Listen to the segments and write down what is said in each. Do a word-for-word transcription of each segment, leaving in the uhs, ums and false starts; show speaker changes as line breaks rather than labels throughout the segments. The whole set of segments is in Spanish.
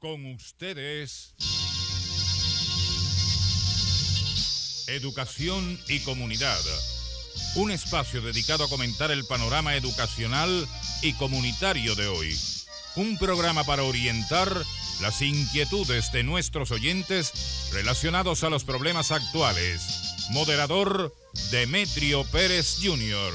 Con ustedes, Educación y Comunidad, un espacio dedicado a comentar el panorama educacional y comunitario de hoy. Un programa para orientar las inquietudes de nuestros oyentes relacionados a los problemas actuales. Moderador, Demetrio Pérez junior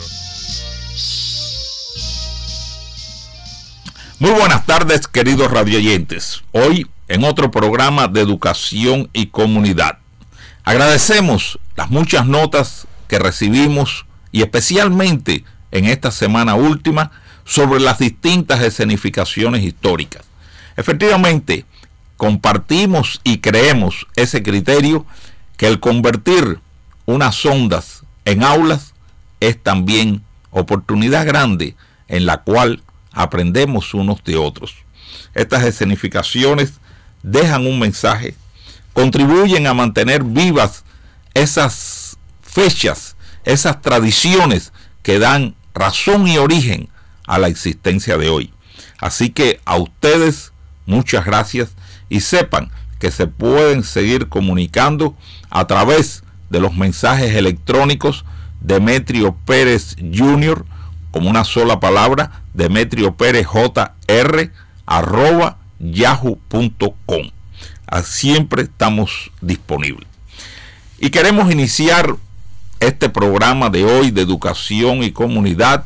Muy buenas tardes, queridos radioyentes. Hoy en otro programa de Educación y Comunidad. Agradecemos las muchas notas que recibimos y especialmente en esta semana última sobre las distintas escenificaciones históricas. Efectivamente, compartimos y creemos ese criterio que el convertir unas ondas en aulas es también oportunidad grande en la cual aprendemos unos de otros. Estas escenificaciones dejan un mensaje, contribuyen a mantener vivas esas fechas, esas tradiciones que dan razón y origen a la existencia de hoy. Así que a ustedes muchas gracias y sepan que se pueden seguir comunicando a través de los mensajes electrónicos Demetrio Pérez junior como una sola palabra, Demetrio Pérez jr arroba yahoo punto com. Siempre estamos disponibles. Y queremos iniciar este programa de hoy de Educación y Comunidad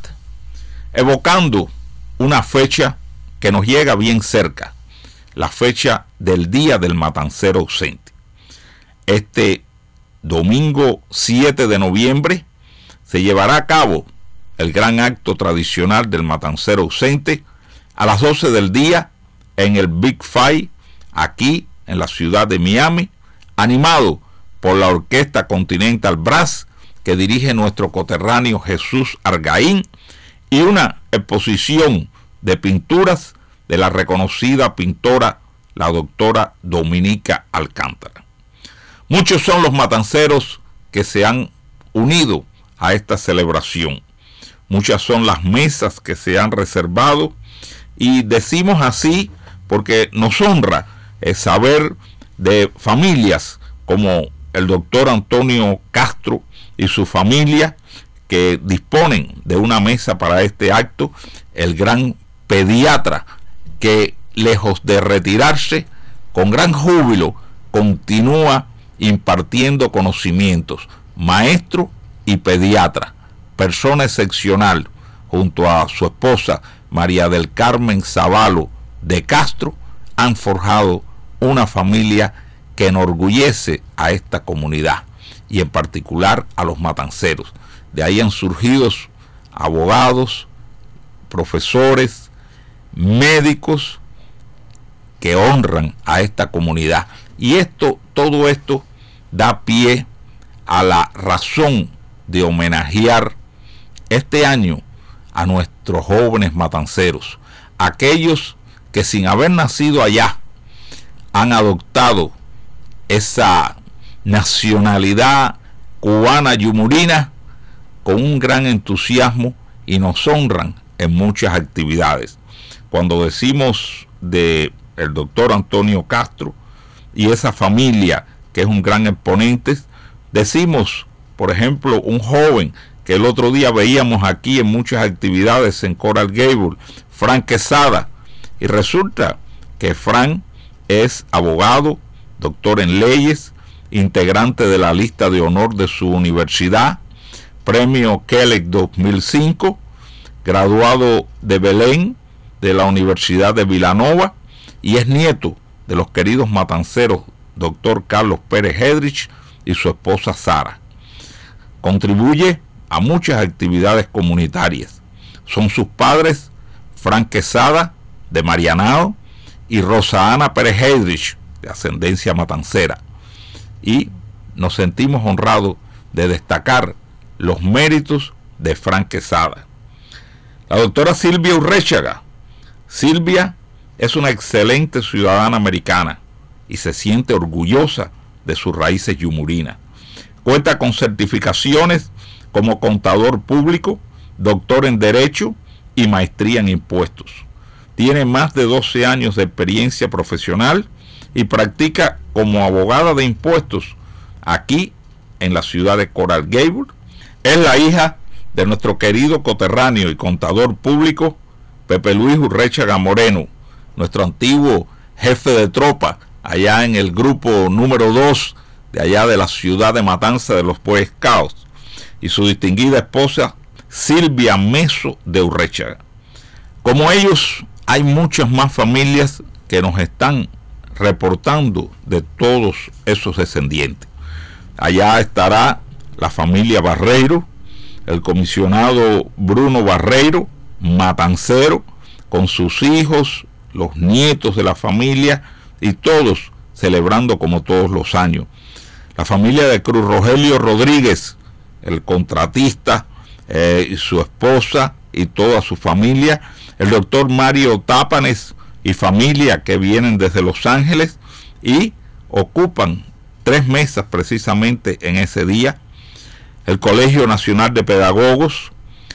evocando una fecha que nos llega bien cerca, la fecha del Día del Matancero Ausente. Este domingo siete de noviembre se llevará a cabo el gran acto tradicional del Matancero Ausente a las doce del día en el Big Five, aquí en la ciudad de Miami, animado por la Orquesta Continental Brass que dirige nuestro coterráneo Jesús Argaín y una exposición de pinturas de la reconocida pintora la doctora Dominica Alcántara. Muchos son los matanceros que se han unido a esta celebración. Muchas son las mesas que se han reservado y decimos así porque nos honra el saber de familias como el doctor Antonio Castro y su familia que disponen de una mesa para este acto, el gran pediatra que lejos de retirarse con gran júbilo continúa impartiendo conocimientos, maestro y pediatra, persona excepcional, junto a su esposa María del Carmen Zavalo de Castro, han forjado una familia que enorgullece a esta comunidad y en particular a los matanceros. De ahí han surgido abogados, profesores, médicos que honran a esta comunidad. Y esto, todo esto da pie a la razón de homenajear este año a nuestros jóvenes matanceros, aquellos que sin haber nacido allá han adoptado esa nacionalidad cubana yumurina con un gran entusiasmo y nos honran en muchas actividades. Cuando decimos de el doctor Antonio Castro y esa familia que es un gran exponente, decimos, por ejemplo, un joven que el otro día veíamos aquí en muchas actividades en Coral Gables, Frank Quesada, y resulta que Frank es abogado, doctor en leyes, integrante de la lista de honor de su universidad, premio Kellogg dos mil cinco, graduado de Belén, de la Universidad de Villanova, y es nieto de los queridos matanceros, doctor Carlos Pérez Hedrich y su esposa Sara. Contribuye a muchas actividades comunitarias. Son sus padres Frank Quesada, de Marianao, y Rosa Ana Pérez Hedrich, de ascendencia matancera. Y nos sentimos honrados de destacar los méritos de Frank Quesada. La doctora Silvia Urréchaga. Silvia es una excelente ciudadana americana y se siente orgullosa de sus raíces yumurinas. Cuenta con certificaciones como contador público, doctor en Derecho y maestría en Impuestos. tiene más de doce años de experiencia profesional y practica como abogada de impuestos aquí en la ciudad de Coral Gables. Es la hija de nuestro querido coterráneo y contador público Pepe Luis Urréchaga Moreno, nuestro antiguo jefe de tropa allá en el grupo número dos de allá de la ciudad de Matanza de los Boy Scouts, y su distinguida esposa Silvia Meso de Urréchaga. Como ellos, hay muchas más familias que nos están reportando de todos esos descendientes. Allá estará la familia Barreiro, el comisionado Bruno Barreiro, matancero, con sus hijos, los nietos de la familia y todos celebrando como todos los años. La familia de Cruz Rogelio Rodríguez, el contratista, eh, y su esposa y toda su familia, el doctor Mario Tápanes y familia que vienen desde Los Ángeles y ocupan tres mesas precisamente en ese día. El Colegio Nacional de Pedagogos,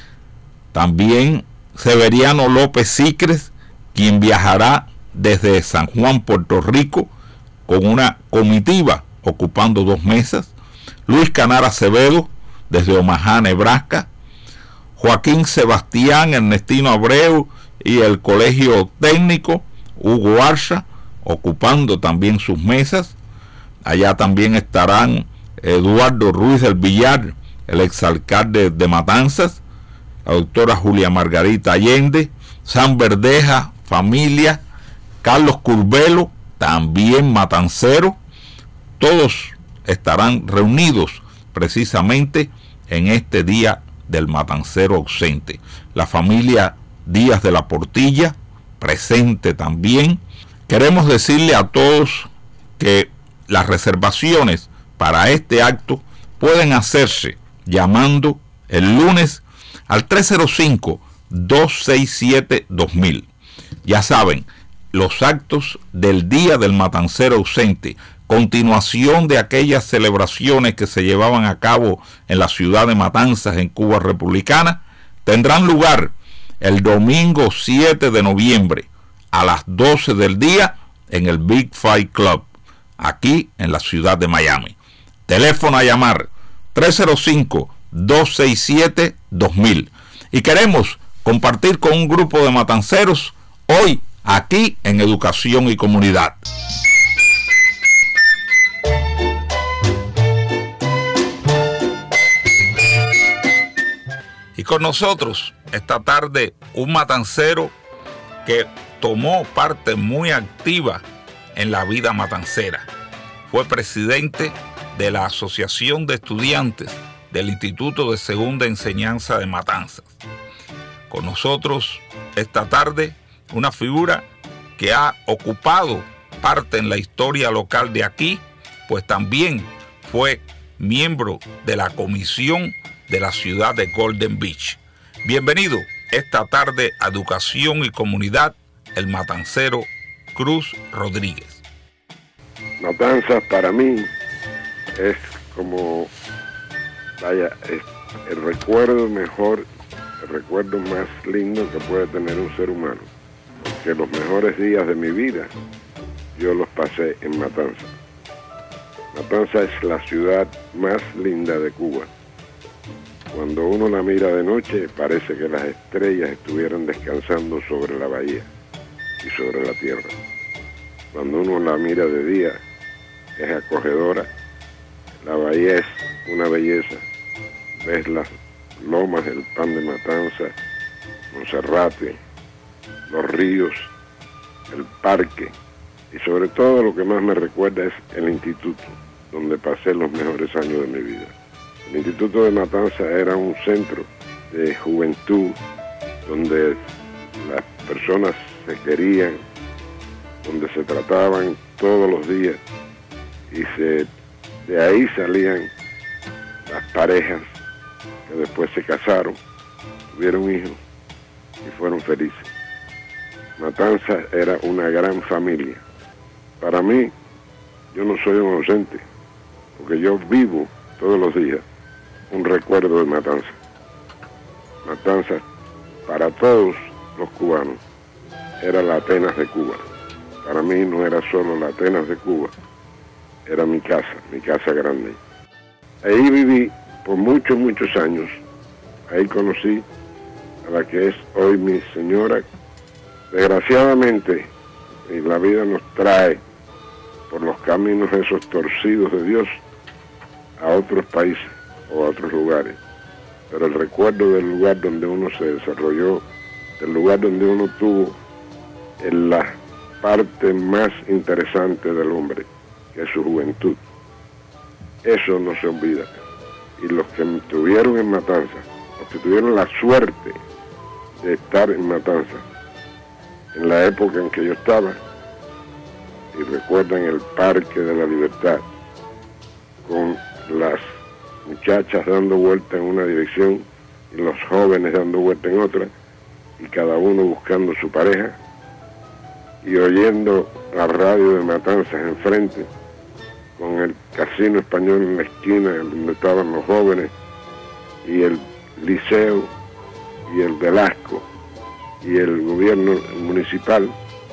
también Severiano López Sicres, quien viajará desde San Juan, Puerto Rico, con una comitiva ocupando dos mesas. Luis Canara Acevedo, desde Omaha, Nebraska. Joaquín Sebastián Ernestino Abreu y el Colegio Técnico Hugo Arza, ocupando también sus mesas. Allá también estarán Eduardo Ruiz del Villar, el exalcalde de Matanzas, la doctora Julia Margarita Allende, San Verdeja, familia, Carlos Curbelo, también matancero. Todos estarán reunidos precisamente en este día del matancero ausente. La familia Díaz de la Portilla, presente también. Queremos decirle a todos que las reservaciones para este acto pueden hacerse llamando el lunes al tres cero cinco, dos seis siete, dos mil. Ya saben, los actos del Día del Matancero Ausente, continuación de aquellas celebraciones que se llevaban a cabo en la ciudad de Matanzas, en Cuba Republicana, tendrán lugar el domingo siete de noviembre a las doce del día en el Big Fight Club, aquí en la ciudad de Miami. Teléfono a llamar tres cero cinco, dos seis siete, dos mil. Y queremos compartir con un grupo de matanceros hoy aquí en Educación y Comunidad. Y con nosotros esta tarde un matancero que tomó parte muy activa en la vida matancera. Fue presidente de la Asociación de Estudiantes del Instituto de Segunda Enseñanza de Matanzas. Con nosotros esta tarde una figura que ha ocupado parte en la historia local de aquí, pues también fue miembro de la comisión de la ciudad de Golden Beach. Bienvenido esta tarde a Educación y Comunidad, el matancero Cruz Rodríguez.
Matanzas para mí es como, vaya, es el recuerdo mejor, el recuerdo más lindo que puede tener un ser humano. Porque los mejores días de mi vida yo los pasé en Matanzas. Matanzas es la ciudad más linda de Cuba. Cuando uno la mira de noche, parece que las estrellas estuvieran descansando sobre la bahía y sobre la tierra. Cuando uno la mira de día, es acogedora. La bahía es una belleza. Ves las lomas del Pan de Matanzas, Monserrate, los ríos, el parque, y sobre todo lo que más me recuerda es el instituto, donde pasé los mejores años de mi vida. El Instituto de Matanzas era un centro de juventud donde las personas se querían, donde se trataban todos los días, y se, de ahí salían las parejas que después se casaron, tuvieron hijos y fueron felices. Matanzas era una gran familia. Para mí, yo no soy un ausente, porque yo vivo todos los días un recuerdo de Matanzas. Matanzas para todos los cubanos era la Atenas de Cuba. Para mí no era solo la Atenas de Cuba, era mi casa, mi casa grande. Ahí viví por muchos, muchos años. Ahí conocí a la que es hoy mi señora. Desgraciadamente, y la vida nos trae por los caminos esos torcidos de Dios a otros países o a otros lugares. Pero el recuerdo del lugar donde uno se desarrolló, del lugar donde uno tuvo en la parte más interesante del hombre, que es su juventud, eso no se olvida. Y los que estuvieron en Matanzas, los que tuvieron la suerte de estar en Matanzas, en la época en que yo estaba, y recuerdan el Parque de la Libertad, con las muchachas dando vuelta en una dirección y los jóvenes dando vuelta en otra, y cada uno buscando su pareja, y oyendo la radio de Matanzas enfrente, con el Casino Español en la esquina donde estaban los jóvenes, y el Liceo, y el Velasco, y el gobierno municipal.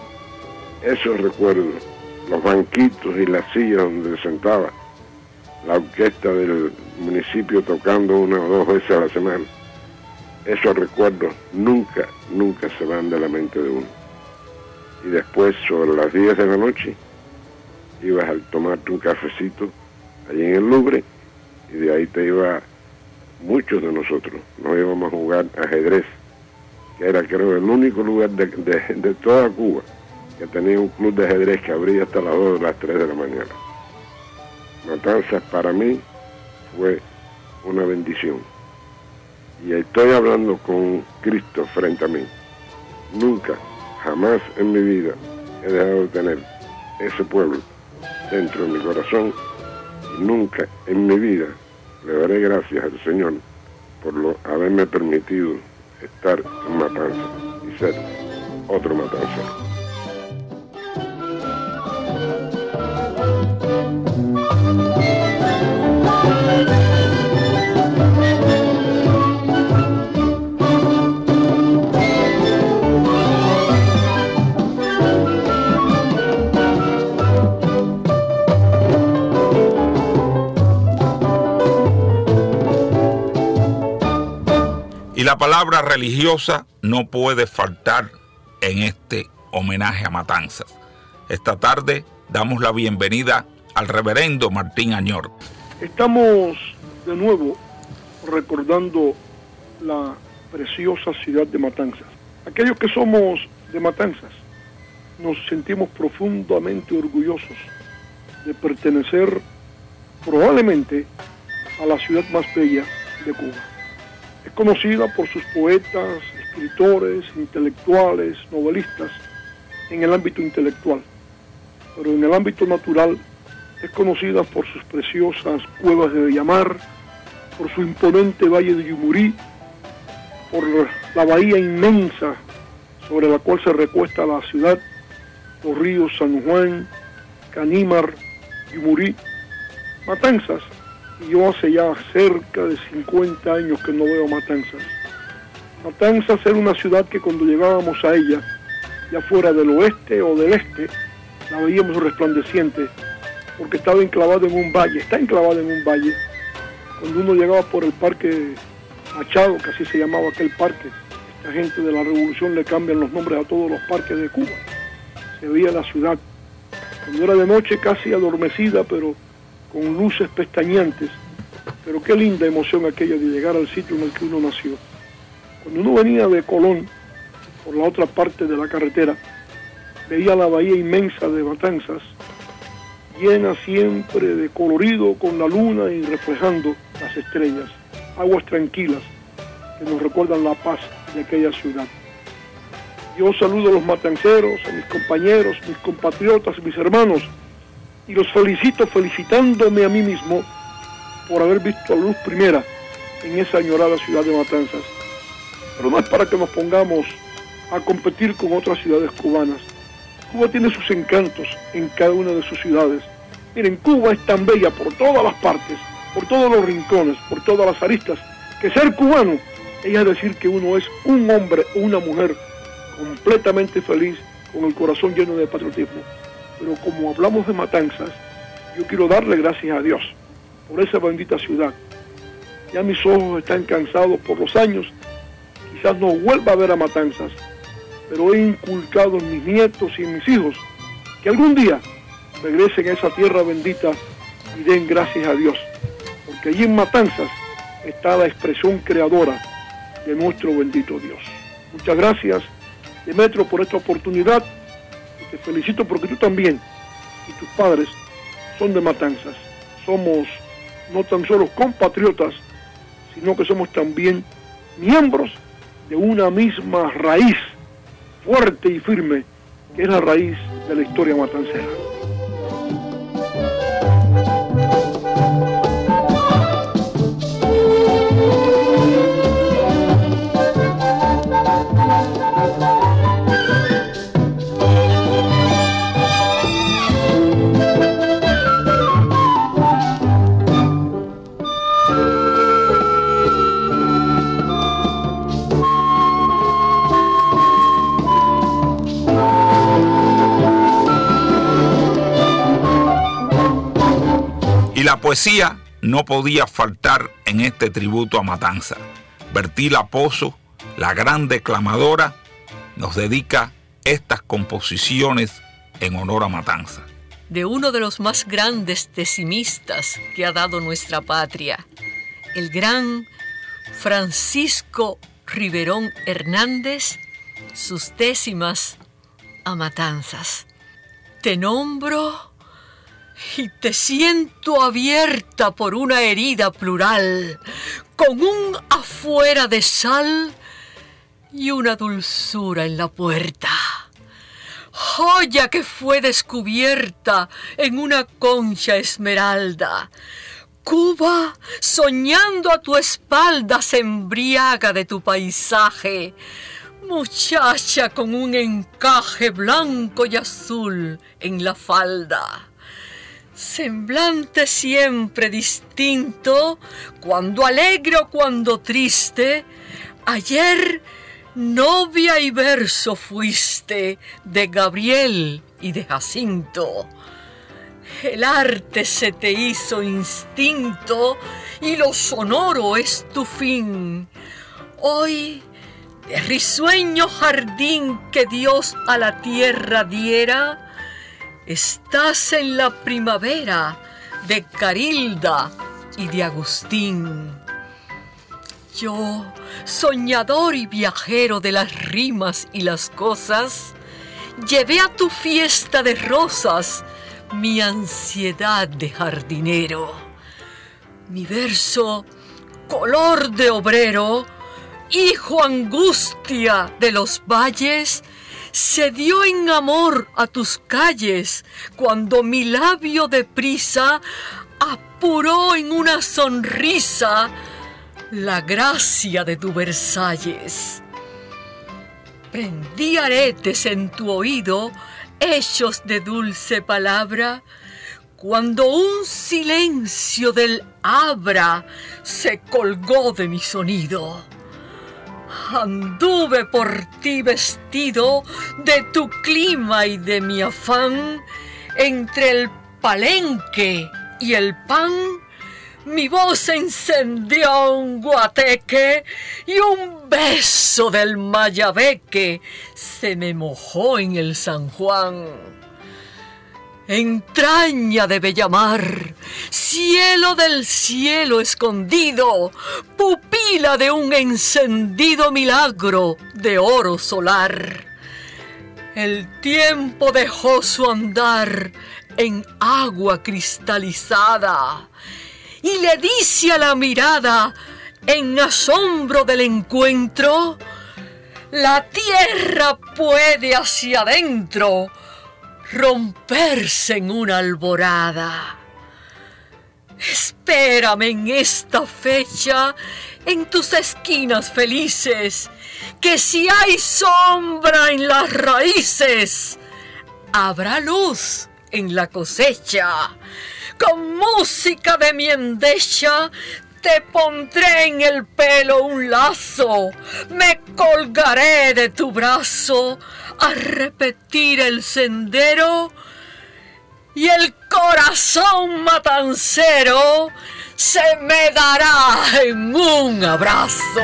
Esos recuerdos, los banquitos y las sillas donde se sentaba la orquesta del municipio tocando una o dos veces a la semana, esos recuerdos nunca, nunca se van de la mente de uno. Y después, sobre las diez de la noche, ibas a tomarte un cafecito allí en el Louvre, y de ahí te iba, muchos de nosotros, nos íbamos a jugar ajedrez, que era, creo, el único lugar de, de, de toda Cuba que tenía un club de ajedrez que abría hasta las dos o las tres de la mañana. Matanzas para mí fue una bendición. Y estoy hablando con Cristo frente a mí. Nunca, jamás en mi vida he dejado de tener ese pueblo dentro de mi corazón, y nunca en mi vida le daré gracias al Señor por lo, haberme permitido estar en Matanzas y ser otro matancero.
Y la palabra religiosa no puede faltar en este homenaje a Matanzas. Esta tarde damos la bienvenida al reverendo Martín Añor.
Estamos de nuevo recordando la preciosa ciudad de Matanzas. Aquellos que somos de Matanzas nos sentimos profundamente orgullosos de pertenecer probablemente a la ciudad más bella de Cuba. Es conocida por sus poetas, escritores, intelectuales, novelistas, en el ámbito intelectual. Pero en el ámbito natural es conocida por sus preciosas cuevas de Bellamar, por su imponente valle de Yumurí, por la bahía inmensa sobre la cual se recuesta la ciudad, los ríos San Juan, Canímar, Yumurí, Matanzas. Y yo hace ya cerca de cincuenta años que no veo Matanzas. Matanzas era una ciudad que cuando llegábamos a ella, ya fuera del oeste o del este, la veíamos resplandeciente, porque estaba enclavada en un valle, está enclavada en un valle. Cuando uno llegaba por el Parque Machado, que así se llamaba aquel parque, esta gente de la Revolución le cambian los nombres a todos los parques de Cuba, se veía la ciudad. Cuando era de noche casi adormecida, pero con luces pestañeantes, pero qué linda emoción aquella de llegar al sitio en el que uno nació. Cuando uno venía de Colón, por la otra parte de la carretera, veía la bahía inmensa de Matanzas, llena siempre de colorido con la luna y reflejando las estrellas, aguas tranquilas que nos recuerdan la paz de aquella ciudad. Yo saludo a los matanceros, a mis compañeros, mis compatriotas, mis hermanos, y los felicito felicitándome a mí mismo por haber visto la luz primera en esa añorada ciudad de Matanzas. Pero no es para que nos pongamos a competir con otras ciudades cubanas. Cuba tiene sus encantos en cada una de sus ciudades. Miren, Cuba es tan bella por todas las partes, por todos los rincones, por todas las aristas, que ser cubano es decir que uno es un hombre o una mujer completamente feliz, con el corazón lleno de patriotismo. Pero como hablamos de Matanzas, yo quiero darle gracias a Dios por esa bendita ciudad. Ya mis ojos están cansados por los años, quizás no vuelva a ver a Matanzas, pero he inculcado en mis nietos y en mis hijos que algún día regresen a esa tierra bendita y den gracias a Dios, porque allí en Matanzas está la expresión creadora de nuestro bendito Dios. Muchas gracias, Demetrio, por esta oportunidad, y te felicito porque tú también y tus padres son de Matanzas. Somos no tan solo compatriotas, sino que somos también miembros de una misma raíz fuerte y firme, que es la raíz de la historia matancera.
La poesía no podía faltar en este tributo a Matanza. Bertila Pozo, la gran declamadora, nos dedica estas composiciones en honor a Matanza.
De uno de los más grandes decimistas que ha dado nuestra patria, el gran Francisco Riverón Hernández, sus décimas a Matanzas. Te nombro y te siento abierta por una herida plural, con un afuera de sal y una dulzura en la puerta. Joya que fue descubierta en una concha esmeralda. Cuba, soñando a tu espalda, se embriaga de tu paisaje. Muchacha con un encaje blanco y azul en la falda. Semblante siempre distinto, cuando alegre o cuando triste, ayer novia y verso fuiste de Gabriel y de Jacinto. El arte se te hizo instinto y lo sonoro es tu fin. Hoy, de risueño jardín que Dios a la tierra diera, estás en la primavera de Carilda y de Agustín. Yo, soñador y viajero de las rimas y las cosas, llevé a tu fiesta de rosas mi ansiedad de jardinero. Mi verso, color de obrero, hijo angustia de los valles, se dio en amor a tus calles cuando mi labio de prisa apuró en una sonrisa la gracia de tu Versalles. Prendí aretes en tu oído hechos de dulce palabra cuando un silencio del abra se colgó de mi sonido. Anduve por ti vestido de tu clima y de mi afán, entre el palenque y el pan, mi voz encendió un guateque y un beso del Mayabeque se me mojó en el San Juan. Entraña de Bellamar, cielo del cielo escondido, pupila de un encendido milagro de oro solar. El tiempo dejó su andar en agua cristalizada y le dice a la mirada, en asombro del encuentro, la tierra puede hacia adentro romperse en una alborada. Espérame en esta fecha, en tus esquinas felices, que si hay sombra en las raíces, habrá luz en la cosecha. Con música de mi endecha Te pondré en el pelo un lazo, me colgaré de tu brazo a repetir el sendero y el corazón matancero se me dará en un abrazo.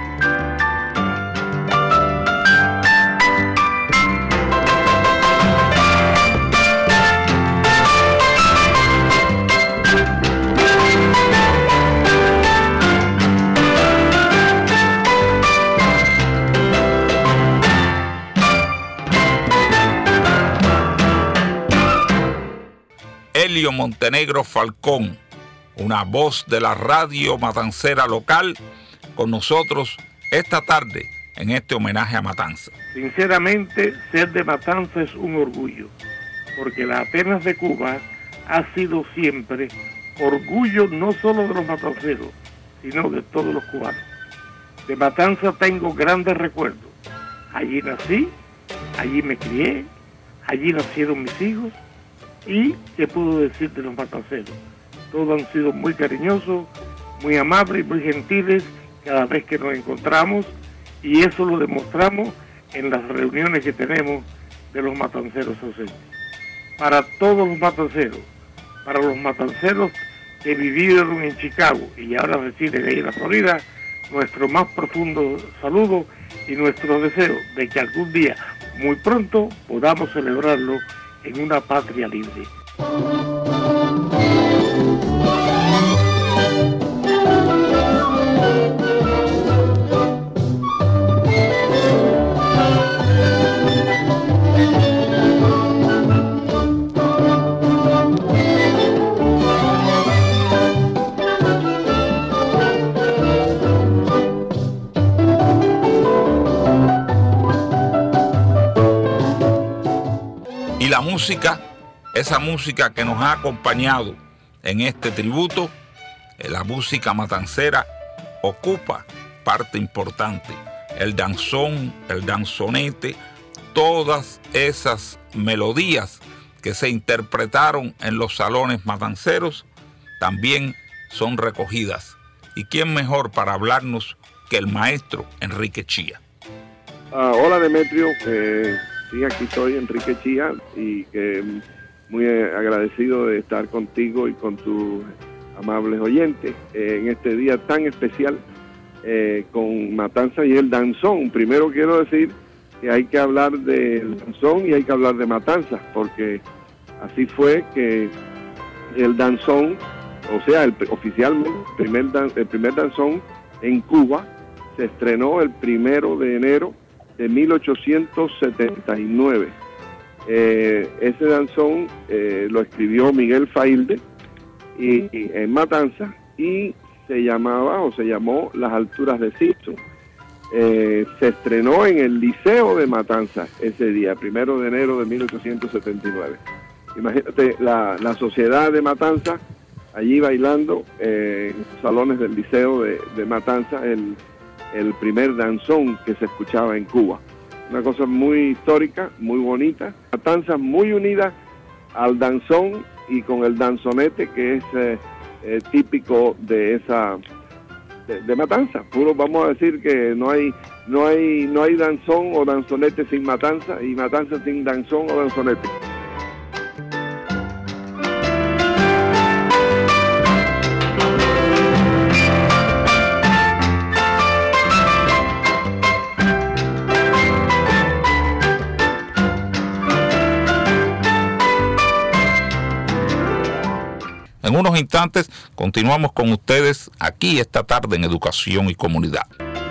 Elio Montenegro Falcón, una voz de la radio matancera local, con nosotros esta tarde en este homenaje a Matanza.
Sinceramente, ser de Matanza es un orgullo, porque la Atenas de Cuba ha sido siempre orgullo no solo de los matanceros, sino de todos los cubanos. De Matanza tengo grandes recuerdos. Allí nací, allí me crié, allí nacieron mis hijos. Y, ¿qué puedo decir de los matanceros? Todos han sido muy cariñosos, muy amables, muy gentiles cada vez que nos encontramos, y eso lo demostramos en las reuniones que tenemos de los matanceros ausentes. Para todos los matanceros, para los matanceros que vivieron en Chicago y ahora residen ahí en la Florida, nuestro más profundo saludo y nuestro deseo de que algún día, muy pronto, podamos celebrarlo en una patria libre.
Y la música, esa música que nos ha acompañado en este tributo, la música matancera ocupa parte importante. El danzón, el danzonete, todas esas melodías que se interpretaron en los salones matanceros también son recogidas. ¿Y quién mejor para hablarnos que el maestro Enrique Chía?
Uh, hola Demetrio, eh, sí, aquí soy Enrique Chía y que muy agradecido de estar contigo y con tus amables oyentes eh, en este día tan especial eh, con Matanza y el danzón. Primero quiero decir que hay que hablar del danzón y hay que hablar de Matanza, porque así fue que el danzón, o sea, el, oficialmente el primer, dan, el primer danzón en Cuba se estrenó el primero de enero de mil ochocientos setenta y nueve. Eh, ese danzón eh, lo escribió Miguel Failde y, y en Matanza, y se llamaba o se llamó Las Alturas de Sisto. Eh, se estrenó en el Liceo de Matanza ese día, primero de enero de mil ochocientos setenta y nueve. Imagínate la, la sociedad de Matanza allí bailando eh, en los salones del Liceo de, de Matanza, el, el primer danzón que se escuchaba en Cuba. Una cosa muy histórica, muy bonita. Matanza muy unida al danzón y con el danzonete, que es eh, eh, típico de esa de, de Matanza. Puro, vamos a decir que no hay no hay no hay danzón o danzonete sin Matanza, y Matanza sin danzón o danzonete.
En unos instantes continuamos con ustedes aquí esta tarde en Educación y Comunidad.